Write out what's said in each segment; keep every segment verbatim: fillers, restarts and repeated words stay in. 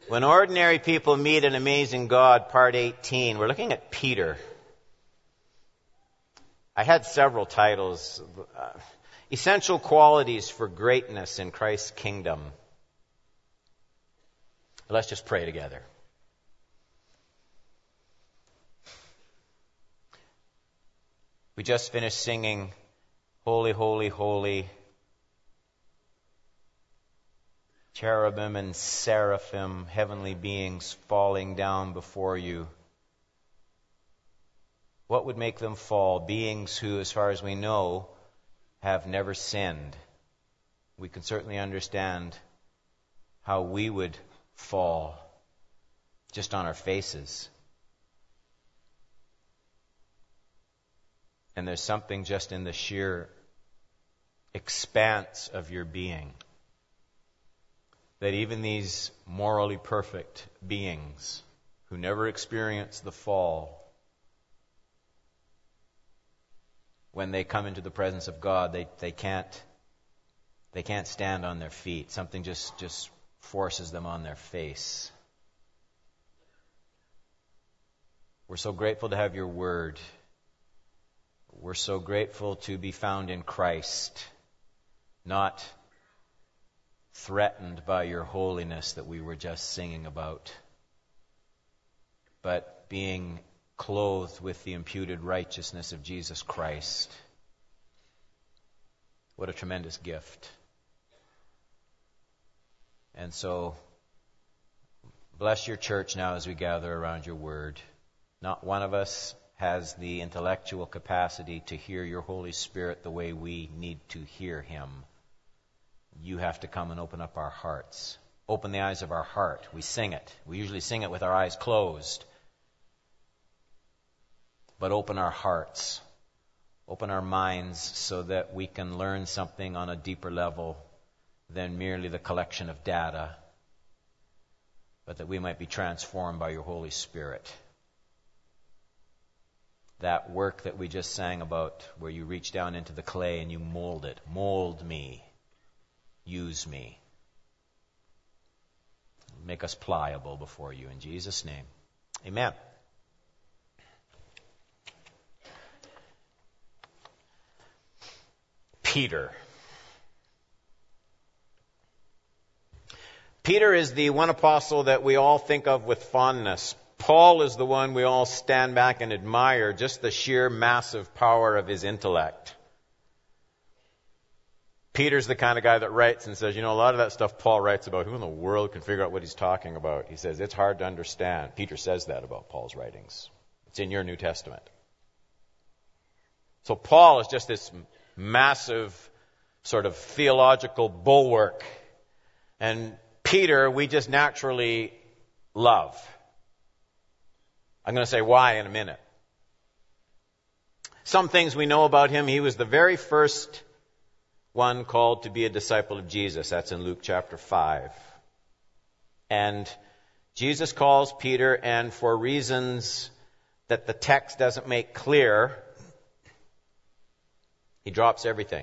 When Ordinary People Meet an Amazing God, Part eighteen. We're looking at Peter. I had several titles. Uh, Essential Qualities for Greatness in Christ's Kingdom. Let's just pray together. We just finished singing, Holy, Holy, Holy. Cherubim and seraphim, heavenly beings falling down before you. What would make them fall? Beings who, as far as we know, have never sinned. We can certainly understand how we would fall just on our faces. And there's something just in the sheer expanse of your being that even these morally perfect beings who never experience the fall, when they come into the presence of God, they, they can't they can't stand on their feet. Something just, just forces them on their face. We're so grateful to have your word. We're so grateful to be found in Christ, not threatened by your holiness that we were just singing about, but being clothed with the imputed righteousness of Jesus Christ. What a tremendous gift. And so, bless your church now as we gather around your word. Not one of us has the intellectual capacity to hear your Holy Spirit the way we need to hear him. You have to come and open up our hearts. Open the eyes of our heart. We sing it. We usually sing it with our eyes closed. But open our hearts. Open our minds so that we can learn something on a deeper level than merely the collection of data, but that we might be transformed by your Holy Spirit. That work that we just sang about, where you reach down into the clay and you mold it. Mold me. Use me. Make us pliable before you. In Jesus' name. Amen. Peter. Peter is the one apostle that we all think of with fondness. Paul is the one we all stand back and admire, just the sheer massive power of his intellect. Peter's the kind of guy that writes and says, you know, a lot of that stuff Paul writes about, who in the world can figure out what he's talking about? He says, it's hard to understand. Peter says that about Paul's writings. It's in your New Testament. So Paul is just this massive sort of theological bulwark. And Peter, we just naturally love. I'm going to say why in a minute. Some things we know about him. He was the very first one called to be a disciple of Jesus. That's in Luke chapter five. And Jesus calls Peter, and for reasons that the text doesn't make clear, he drops everything.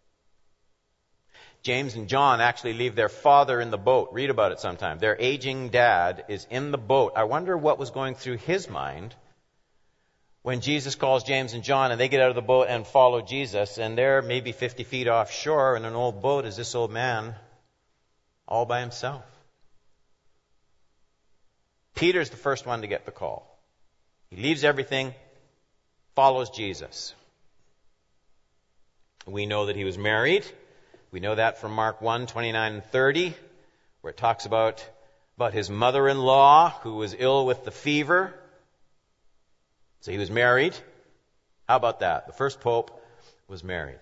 James and John actually leave their father in the boat. Read about it sometime. Their aging dad is in the boat. I wonder what was going through his mind when Jesus calls James and John and they get out of the boat and follow Jesus, and they're maybe fifty feet offshore in an old boat is this old man all by himself. Peter's the first one to get the call. He leaves everything, follows Jesus. We know that he was married. We know that from Mark one, twenty-nine and thirty, where it talks about, about his mother-in-law who was ill with the fever. So he was married. How about that? The first pope was married.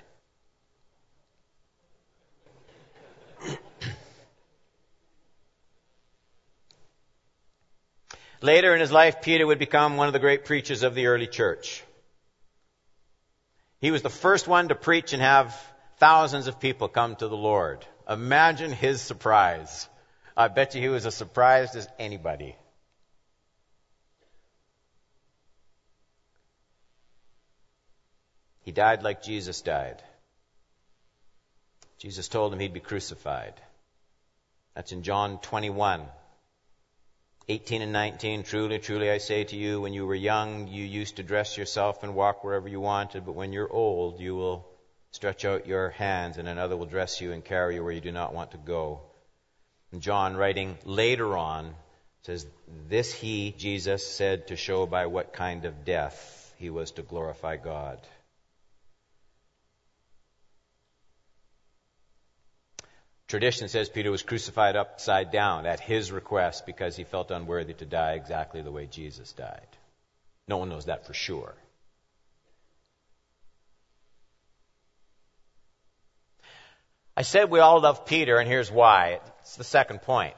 Later in his life, Peter would become one of the great preachers of the early church. He was the first one to preach and have thousands of people come to the Lord. Imagine his surprise. I bet you he was as surprised as anybody. He died like Jesus died. Jesus told him he'd be crucified. That's in John twenty-one. eighteen and nineteen, truly, truly I say to you, when you were young, you used to dress yourself and walk wherever you wanted, but when you're old, you will stretch out your hands, and another will dress you and carry you where you do not want to go. And John, writing later on, says, this he, Jesus, said to show by what kind of death he was to glorify God. Tradition says Peter was crucified upside down at his request because he felt unworthy to die exactly the way Jesus died. No one knows that for sure. I said we all love Peter, and here's why. It's the second point.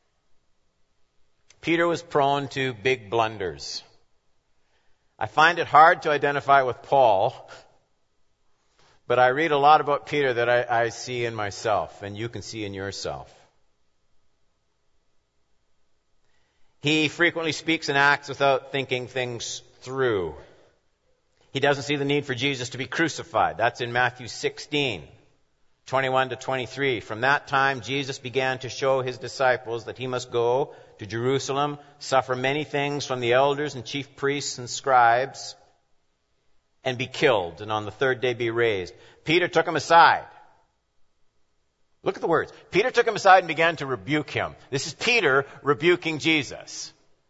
Peter was prone to big blunders. I find it hard to identify with Paul, but I read a lot about Peter that I, I see in myself, and you can see in yourself. He frequently speaks and acts without thinking things through. He doesn't see the need for Jesus to be crucified. That's in Matthew sixteen, twenty-one to twenty-three. From that time, Jesus began to show his disciples that he must go to Jerusalem, suffer many things from the elders and chief priests and scribes, and be killed, and on the third day be raised. Peter took him aside. Look at the words. Peter took him aside and began to rebuke him. This is Peter rebuking Jesus.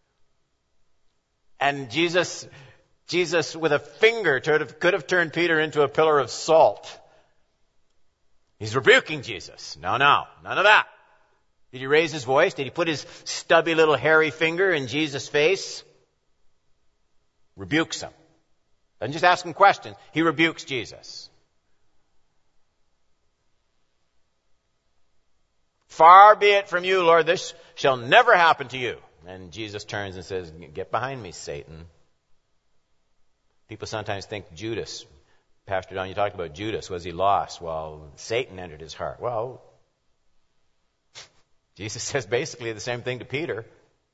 And Jesus, Jesus with a finger could have turned Peter into a pillar of salt. He's rebuking Jesus. No, no, none of that. Did he raise his voice? Did he put his stubby little hairy finger in Jesus' face? Rebukes him. Doesn't just ask him questions. He rebukes Jesus. Far be it from you, Lord, this shall never happen to you. And Jesus turns and says, get behind me, Satan. People sometimes think Judas. Pastor Don, you talked about Judas. Was he lost? Well, Satan entered his heart. Well, Jesus says basically the same thing to Peter.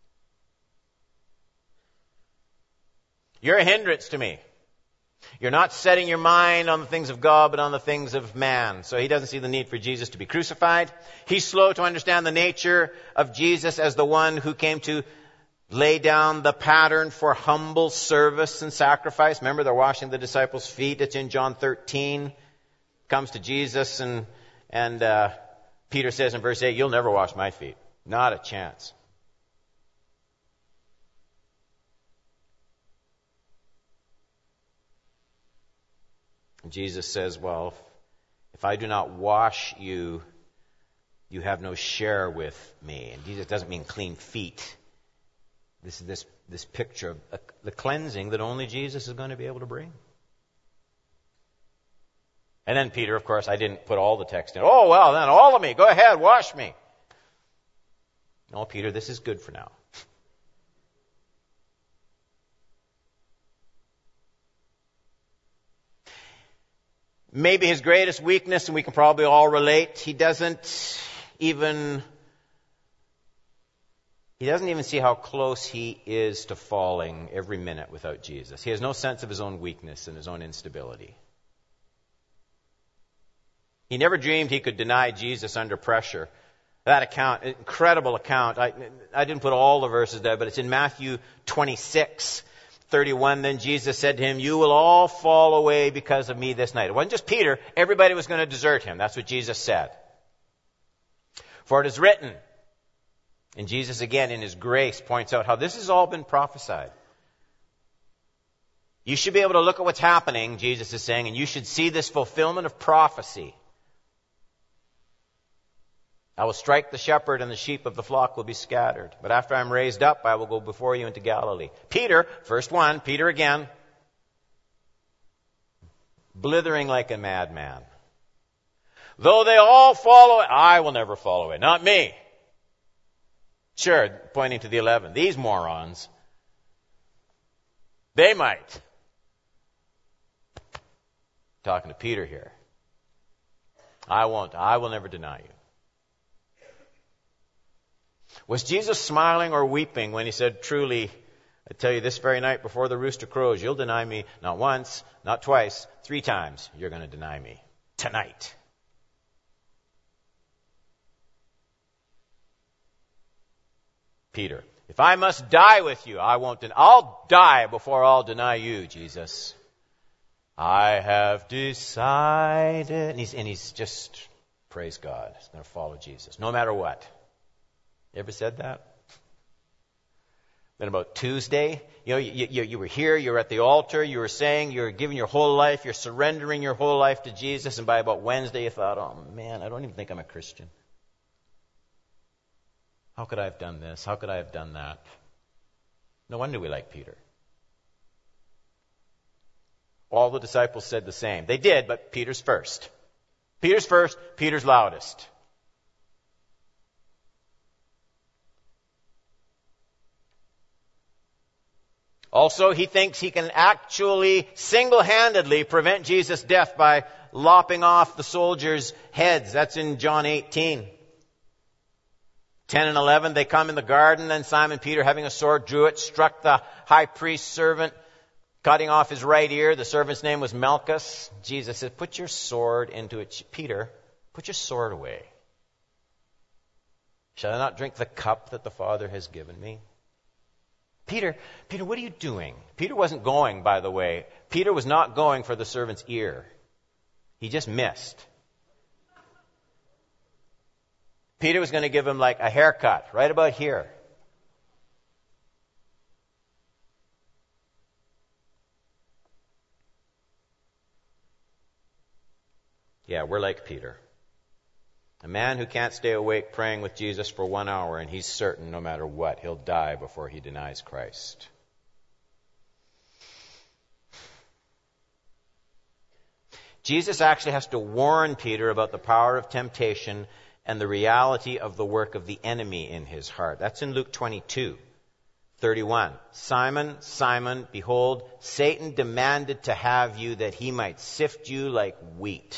You're a hindrance to me. You're not setting your mind on the things of God, but on the things of man. So he doesn't see the need for Jesus to be crucified. He's slow to understand the nature of Jesus as the one who came to lay down the pattern for humble service and sacrifice. Remember, they're washing the disciples' feet. It's in John thirteen. Comes to Jesus, and, and uh, Peter says in verse eight, you'll never wash my feet. Not a chance. Jesus says, well, if I do not wash you, you have no share with me. And Jesus doesn't mean clean feet. This is this, this picture of uh, the cleansing that only Jesus is going to be able to bring. And then Peter, of course, I didn't put all the text in. Oh, well, then all of me. Go ahead, wash me. No, Peter, this is good for now. Maybe his greatest weakness, and we can probably all relate, he doesn't even he doesn't even see how close he is to falling every minute without Jesus. He has no sense of his own weakness and his own instability. He never dreamed he could deny Jesus under pressure. That account, incredible account. I, I didn't put all the verses there, but it's in Matthew twenty-six. thirty-one, then Jesus said to him, you will all fall away because of me this night. It wasn't just Peter. Everybody was going to desert him. That's what Jesus said. For it is written, and Jesus again in his grace points out how this has all been prophesied. You should be able to look at what's happening, Jesus is saying, and you should see this fulfillment of prophecy. I will strike the shepherd, and the sheep of the flock will be scattered. But after I'm raised up, I will go before you into Galilee. Peter, first one, Peter again, blithering like a madman. Though they all fall away, I will never fall away. Not me. Sure, pointing to the eleven. These morons, they might. Talking to Peter here. I won't. I will never deny you. Was Jesus smiling or weeping when he said, truly, I tell you this very night before the rooster crows, you'll deny me not once, not twice, three times you're going to deny me. Tonight. Peter. If I must die with you, I won't deny. I'll die before I'll deny you, Jesus. I have decided. And he's, and he's just, praise God, he's going to follow Jesus, no matter what. You ever said that? Then about Tuesday, you know, you, you, you were here, you were at the altar, you were saying, you were giving your whole life, you're surrendering your whole life to Jesus, and by about Wednesday you thought, oh man, I don't even think I'm a Christian. How could I have done this? How could I have done that? No wonder we like Peter. All the disciples said the same. They did, but Peter's first. Peter's first, Peter's loudest. Also, he thinks he can actually single-handedly prevent Jesus' death by lopping off the soldiers' heads. That's in John eighteen. ten and eleven, they come in the garden, then Simon Peter, having a sword, drew it, struck the high priest's servant, cutting off his right ear. The servant's name was Malchus. Jesus said, put your sword into it. Peter, put your sword away. Shall I not drink the cup that the Father has given me? Peter, Peter, what are you doing? Peter wasn't going, by the way. Peter was not going for the servant's ear. He just missed. Peter was going to give him like a haircut right about here. Yeah, we're like Peter. A man who can't stay awake praying with Jesus for one hour, and he's certain no matter what, he'll die before he denies Christ. Jesus actually has to warn Peter about the power of temptation and the reality of the work of the enemy in his heart. That's in Luke twenty-two, thirty-one. Simon, Simon, behold, Satan demanded to have you that he might sift you like wheat.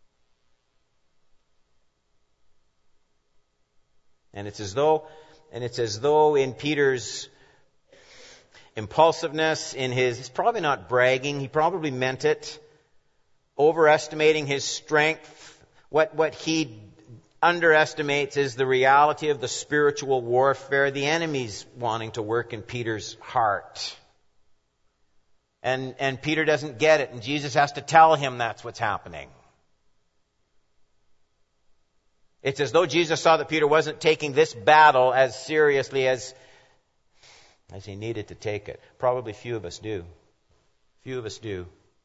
And it's as though, and it's as though in Peter's impulsiveness, in his, he's probably not bragging, he probably meant it, overestimating his strength. What, what he underestimates is the reality of the spiritual warfare, the enemy's wanting to work in Peter's heart. And, and Peter doesn't get it, and Jesus has to tell him that's what's happening. It's as though Jesus saw that Peter wasn't taking this battle as seriously as, as he needed to take it. Probably few of us do. Few of us do.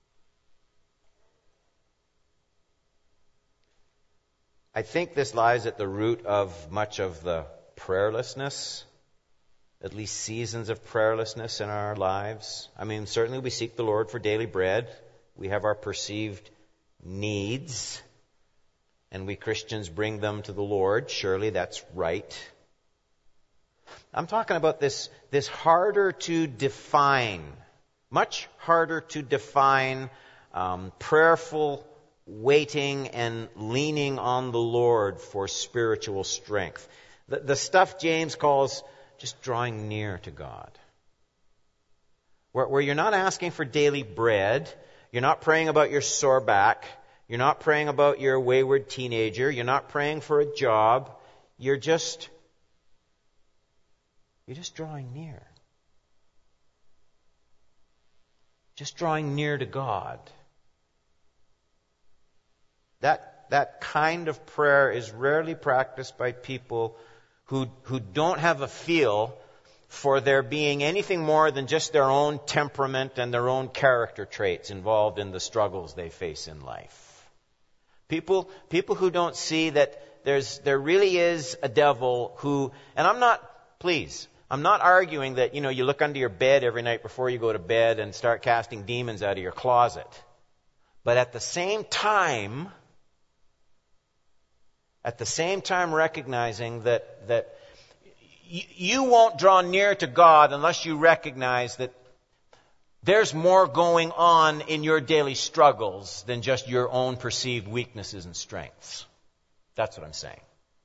I think this lies at the root of much of the prayerlessness, at least seasons of prayerlessness in our lives. I mean, certainly we seek the Lord for daily bread. We have our perceived needs, and we Christians bring them to the Lord. Surely that's right. I'm talking about this, this harder to define, much harder to define, um, prayerful waiting and leaning on the Lord for spiritual strength. The, the stuff James calls just drawing near to God. Where, where you're not asking for daily bread, you're not praying about your sore back, you're not praying about your wayward teenager, you're not praying for a job, you're just, you're just drawing near. Just drawing near to God. That, that kind of prayer is rarely practiced by people who, who don't have a feel for there being anything more than just their own temperament and their own character traits involved in the struggles they face in life. People, people who don't see that there's, there really is a devil who, and I'm not, please, I'm not arguing that, you know, you look under your bed every night before you go to bed and start casting demons out of your closet. But at the same time, At the same time recognizing that, that y- you won't draw near to God unless you recognize that there's more going on in your daily struggles than just your own perceived weaknesses and strengths. That's what I'm saying.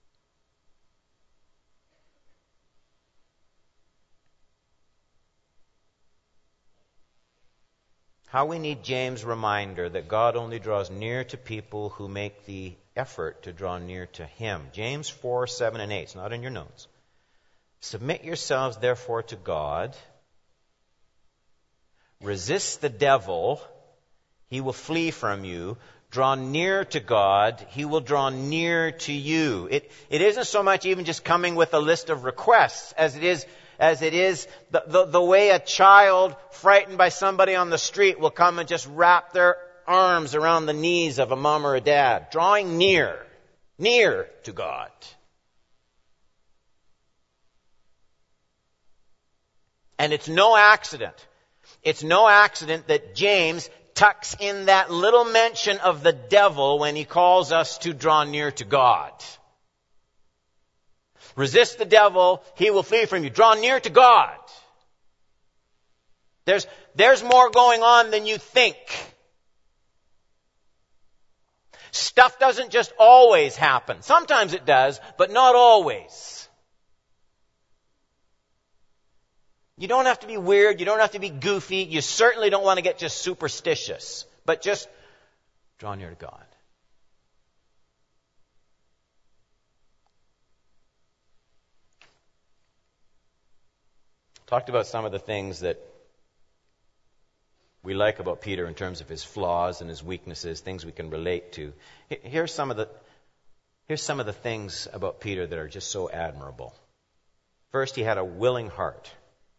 How we need James' reminder that God only draws near to people who make the effort to draw near to Him. James four, seven, and eight. It's not in your notes. Submit yourselves, therefore, to God. Resist the devil. He will flee from you. Draw near to God. He will draw near to you. It, it isn't so much even just coming with a list of requests as it is as it is the, the, the way a child frightened by somebody on the street will come and just wrap their arms around the knees of a mom or a dad. Drawing near. Near to God. And it's no accident. It's no accident that James tucks in that little mention of the devil when he calls us to draw near to God. Resist the devil, he will flee from you. Draw near to God. There's, there's more going on than you think. Stuff doesn't just always happen. Sometimes it does, but not always. You don't have to be weird. You don't have to be goofy. You certainly don't want to get just superstitious. But just draw near to God. Talked about some of the things that we like about Peter in terms of his flaws and his weaknesses, things we can relate to. Here's some of the, here's some of the things about Peter that are just so admirable. First, he had a willing heart.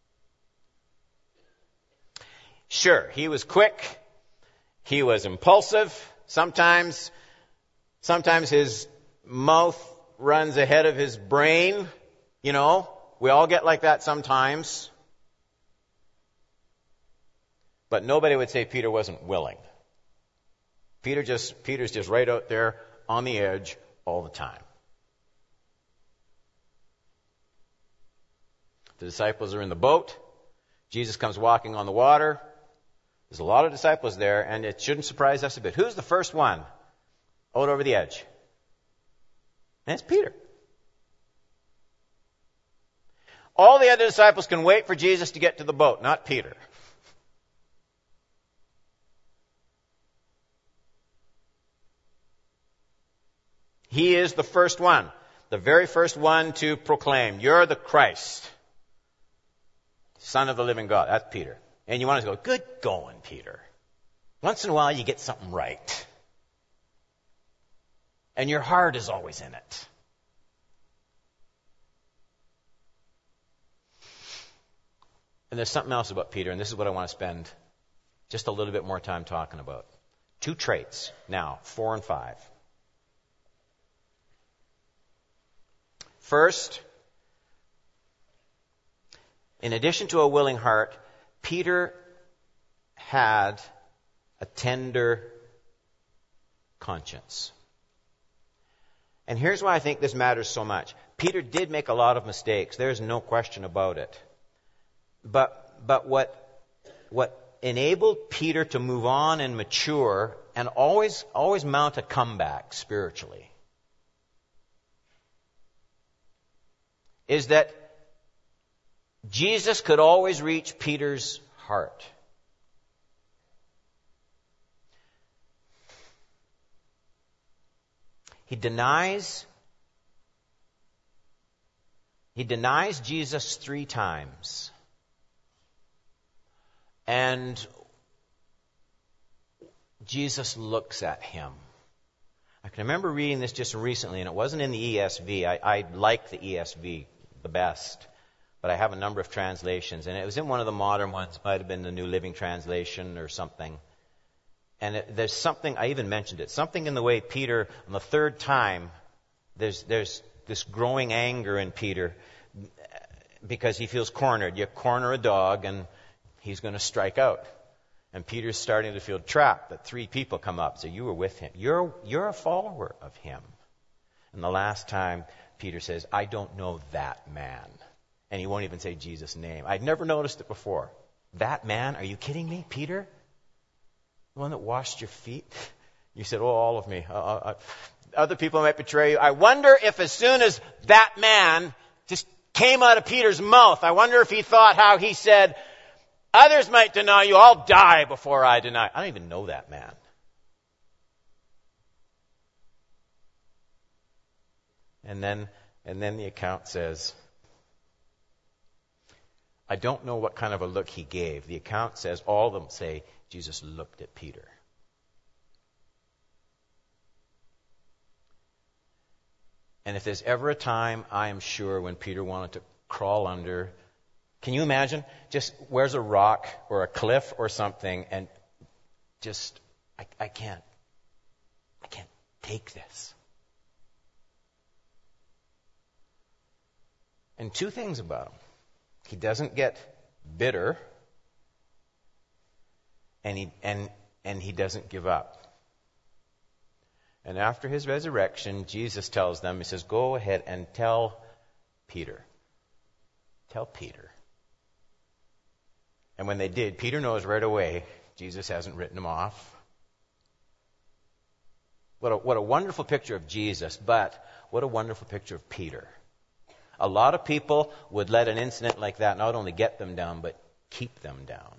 Sure, he was quick. He was impulsive. Sometimes, sometimes his mouth runs ahead of his brain. You know, we all get like that sometimes. But nobody would say Peter wasn't willing. Peter just, Peter's just right out there on the edge all the time. The disciples are in the boat. Jesus comes walking on the water. There's a lot of disciples there, and it shouldn't surprise us a bit. Who's the first one out over the edge? And it's Peter. All the other disciples can wait for Jesus to get to the boat, not Peter. He is the first one, the very first one to proclaim, "You're the Christ, Son of the living God." That's Peter. And you want to go, good going, Peter. Once in a while you get something right. And your heart is always in it. And there's something else about Peter, and this is what I want to spend just a little bit more time talking about. Two traits now, four and five. First, in addition to a willing heart, Peter had a tender conscience. And here's why I think this matters so much. Peter did make a lot of mistakes. There's no question about it. But but what what enabled Peter to move on and mature and always always mount a comeback spiritually is that Jesus could always reach Peter's heart. He denies he denies Jesus three times. And Jesus looks at him. I can remember reading this just recently, and it wasn't in the E S V. I, I like the E S V the best. But I have a number of translations, and it was in one of the modern ones. It might have been the New Living Translation or something. And it, there's something, I even mentioned it, something in the way Peter, on the third time, there's there's this growing anger in Peter because he feels cornered. You corner a dog, and he's going to strike out. And Peter's starting to feel trapped, that three people come up and say, you were with him. You're, you're a follower of him. And the last time, Peter says, I don't know that man. And he won't even say Jesus' name. I'd never noticed it before. That man? Are you kidding me, Peter? The one that washed your feet? You said, oh, all of me. Uh, uh, other people might betray you. I wonder if as soon as that man just came out of Peter's mouth, I wonder if he thought how he said, others might deny you, I'll die before I deny. I don't even know that man. And then, and then the account says, I don't know what kind of a look he gave. The account says, all of them say, Jesus looked at Peter. And if there's ever a time, I am sure, when Peter wanted to crawl under, can you imagine? Just where's a rock or a cliff or something, and just, I, I can't, I can't take this. And two things about him. He doesn't get bitter, and he and and he doesn't give up. And after his resurrection, Jesus tells them, he says, go ahead and tell Peter. Tell Peter. And when they did, Peter knows right away Jesus hasn't written him off. What a, what a wonderful picture of Jesus, but what a wonderful picture of Peter. A lot of people would let an incident like that not only get them down, but keep them down.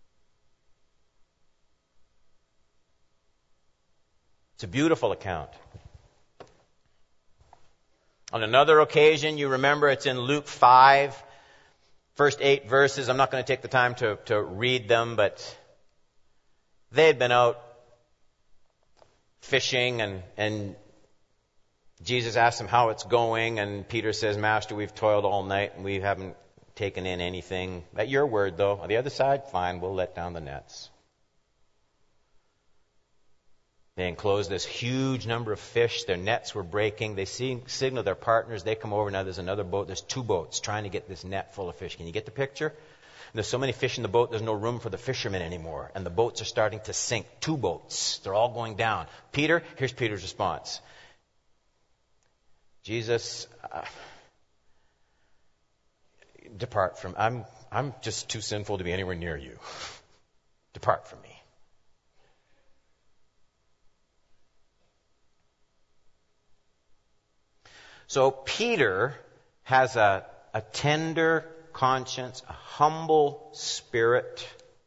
It's a beautiful account. On another occasion, you remember it's in Luke five, first eight verses. I'm not going to take the time to, to read them, but they had been out fishing, and, and Jesus asked them how it's going, and Peter says, Master, we've toiled all night and we haven't taken in anything. At your word, though. On the other side, fine, we'll let down the nets. They enclosed this huge number of fish. Their nets were breaking. They see, signal their partners. They come over. Now there's another boat. There's two boats trying to get this net full of fish. Can you get the picture? And there's so many fish in the boat, there's no room for the fishermen anymore. And the boats are starting to sink. Two boats. They're all going down. Peter, here's Peter's response. Jesus, uh, depart from, I'm, I'm just too sinful to be anywhere near you. Depart from me. So Peter has a, a tender conscience, a humble spirit.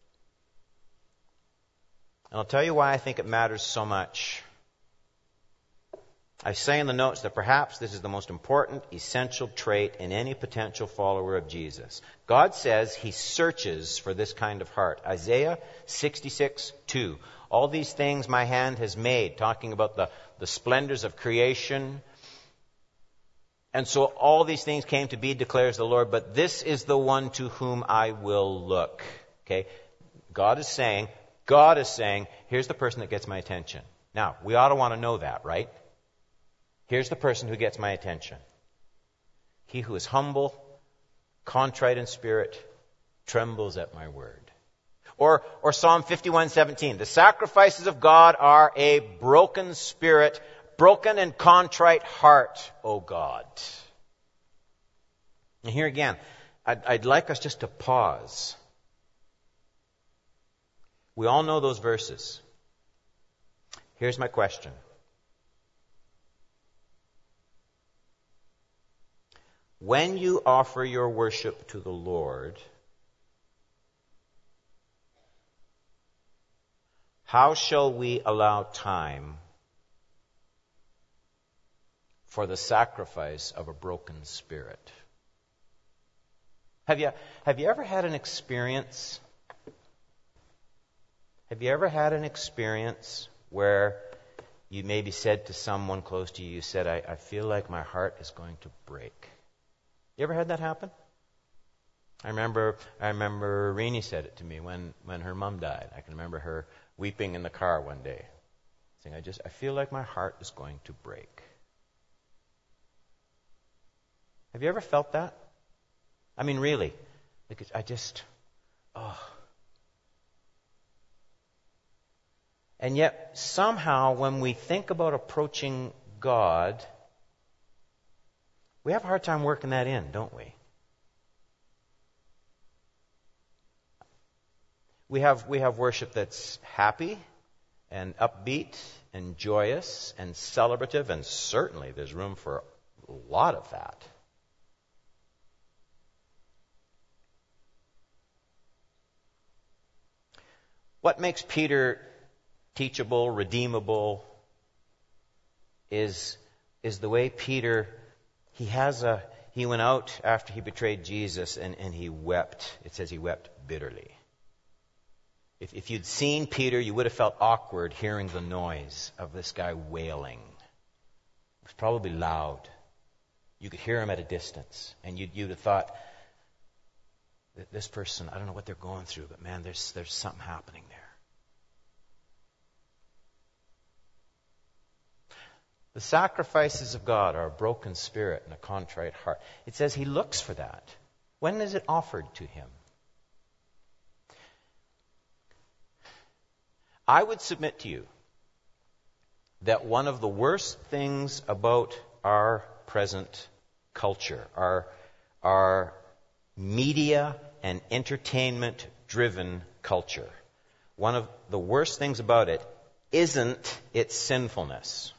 And I'll tell you why I think it matters so much. I say in the notes that perhaps this is the most important, essential trait in any potential follower of Jesus. God says He searches for this kind of heart. Isaiah sixty-six two. All these things my hand has made, talking about the, the splendors of creation. And so all these things came to be, declares the Lord, but this is the one to whom I will look. Okay? God is saying, God is saying, here's the person that gets my attention. Now, we ought to want to know that, right? Here's the person who gets my attention. He who is humble, contrite in spirit, trembles at my word. Or, or Psalm fifty-one seventeen. The sacrifices of God are a broken spirit, broken and contrite heart, O God. And here again, I'd, I'd like us just to pause. We all know those verses. Here's my question. When you offer your worship to the Lord, how shall we allow time for the sacrifice of a broken spirit? Have you, have you ever had an experience? Have you ever had an experience where you maybe said to someone close to you, you said, I, I feel like my heart is going to break? You ever had that happen? I remember I remember Renee said it to me when, when her mom died. I can remember her weeping in the car one day, saying, I just I feel like my heart is going to break. Have you ever felt that? I mean, really. Because I just, oh. And yet, somehow, when we think about approaching God, we have a hard time working that in, don't we? We have we have worship that's happy and upbeat and joyous and celebrative, and certainly there's room for a lot of that. What makes Peter teachable, redeemable, is, is the way Peter, he has a he went out after he betrayed Jesus and, and he wept. It says he wept bitterly. If, if you'd seen Peter, you would have felt awkward hearing the noise of this guy wailing. It was probably loud. You could hear him at a distance. And you'd, you'd have thought, this person, I don't know what they're going through, but man, there's, there's something happening there. The sacrifices of God are a broken spirit and a contrite heart. It says he looks for that. When is it offered to him? I would submit to you that one of the worst things about our present culture, our, our media and entertainment-driven culture, one of the worst things about it isn't its sinfulness.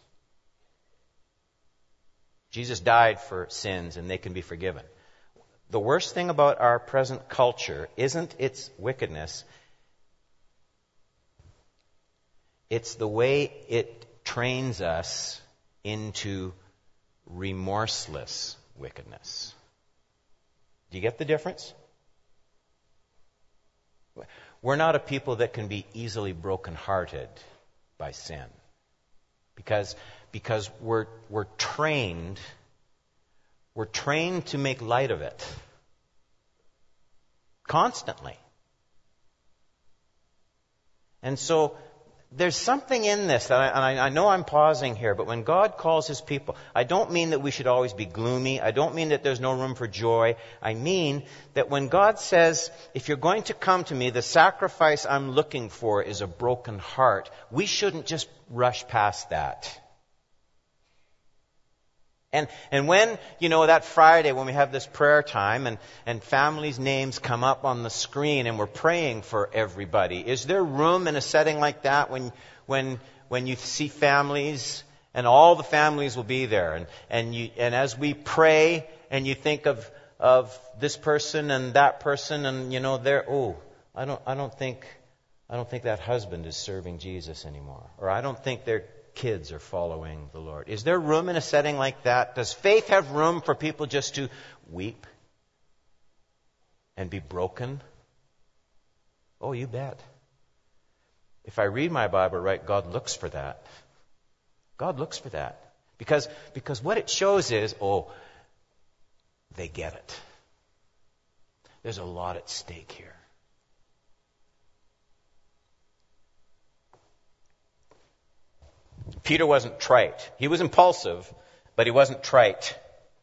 Jesus died for sins and they can be forgiven. The worst thing about our present culture isn't its wickedness. It's the way it trains us into remorseless wickedness. Do you get the difference? We're not a people that can be easily brokenhearted by sin. Because, because we're, we're trained, we're trained to make light of it. Constantly. And so, there's something in this, that I, and I, I know I'm pausing here, but when God calls His people, I don't mean that we should always be gloomy. I don't mean that there's no room for joy. I mean that when God says, if you're going to come to me, the sacrifice I'm looking for is a broken heart, we shouldn't just rush past that. And and when, you know, that Friday when we have this prayer time and, and families' names come up on the screen and we're praying for everybody, is there room in a setting like that when when when you see families and all the families will be there and, and you and as we pray and you think of of this person and that person and you know they're oh I don't I don't think I don't think that husband is serving Jesus anymore, or I don't think they're kids are following the Lord. Is there room in a setting like that? Does faith have room for people just to weep and be broken? Oh, you bet. If I read my Bible right, God looks for that. God looks for that. Because, because what it shows is, oh, they get it. There's a lot at stake here. Peter wasn't trite. He was impulsive, but he wasn't trite.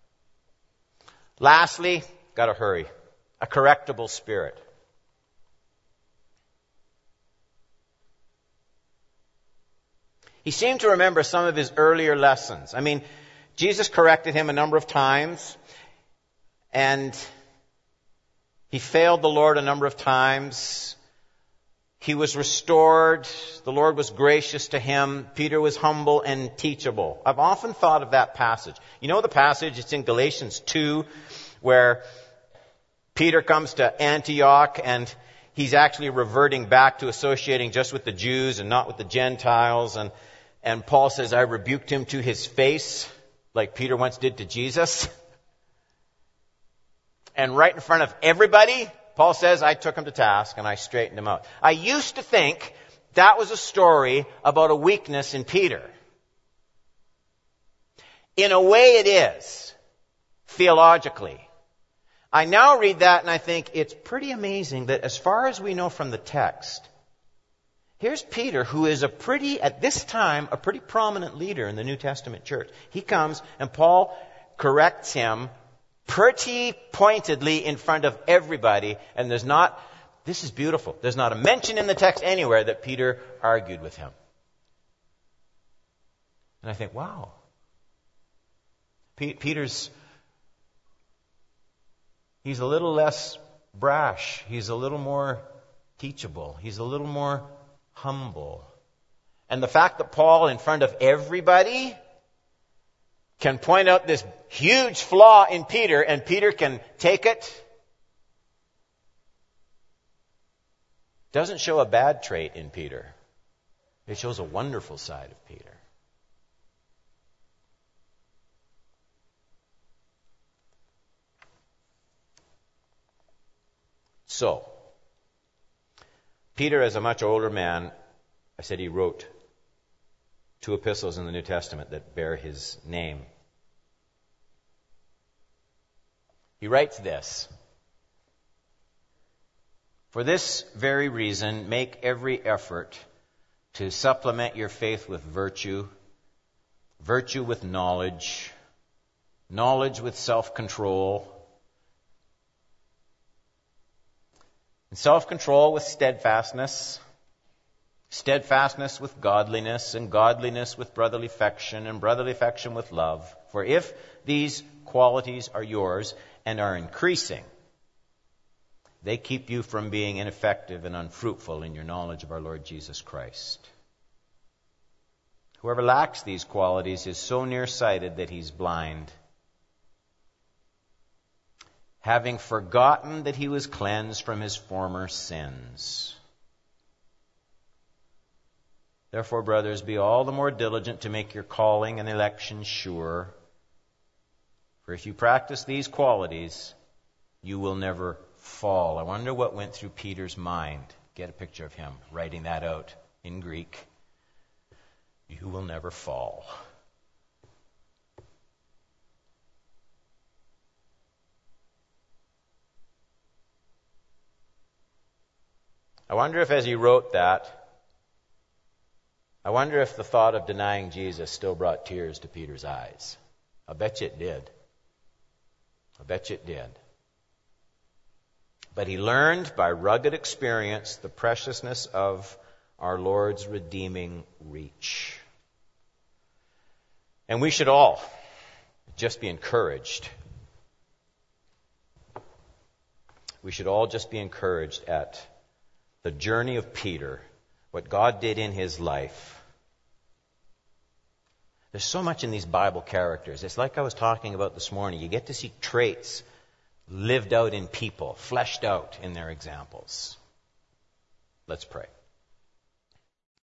Lastly, got to hurry. A correctable spirit. He seemed to remember some of his earlier lessons. I mean, Jesus corrected him a number of times, and he failed the Lord a number of times. He was restored. The Lord was gracious to him. Peter was humble and teachable. I've often thought of that passage. You know the passage? It's in Galatians two, where Peter comes to Antioch and he's actually reverting back to associating just with the Jews and not with the Gentiles. And, and Paul says, I rebuked him to his face, like Peter once did to Jesus. And right in front of everybody, Paul says, I took him to task and I straightened him out. I used to think that was a story about a weakness in Peter. In a way it is, theologically. I now read that and I think it's pretty amazing that as far as we know from the text, here's Peter, who is a pretty, at this time, a pretty prominent leader in the New Testament church. He comes and Paul corrects him pretty pointedly in front of everybody, and there's not, this is beautiful, there's not a mention in the text anywhere that Peter argued with him. And I think, wow. P- Peter's, he's a little less brash, he's a little more teachable, he's a little more humble. And the fact that Paul, in front of everybody, can point out this huge flaw in Peter, and Peter can take it, doesn't show a bad trait in Peter. It shows a wonderful side of Peter. I So, Peter, as a much older man, I said he wrote two epistles in the New Testament that bear his name. He writes this: "For this very reason, make every effort to supplement your faith with virtue, virtue with knowledge, knowledge with self-control, and self-control with steadfastness, steadfastness with godliness, and godliness with brotherly affection, and brotherly affection with love. For if these qualities are yours and are increasing, they keep you from being ineffective and unfruitful in your knowledge of our Lord Jesus Christ. Whoever lacks these qualities is so nearsighted that he's blind, having forgotten that he was cleansed from his former sins. Therefore, brothers, be all the more diligent to make your calling and election sure. For if you practice these qualities, you will never fall." I wonder what went through Peter's mind. Get a picture of him writing that out in Greek. You will never fall. I wonder if as he wrote that, I wonder if the thought of denying Jesus still brought tears to Peter's eyes. I bet you it did. I bet you it did. But he learned by rugged experience the preciousness of our Lord's redeeming reach. And we should all just be encouraged. We should all just be encouraged at the journey of Peter, what God did in his life. There's so much in these Bible characters. It's like I was talking about this morning. You get to see traits lived out in people, fleshed out in their examples. Let's pray.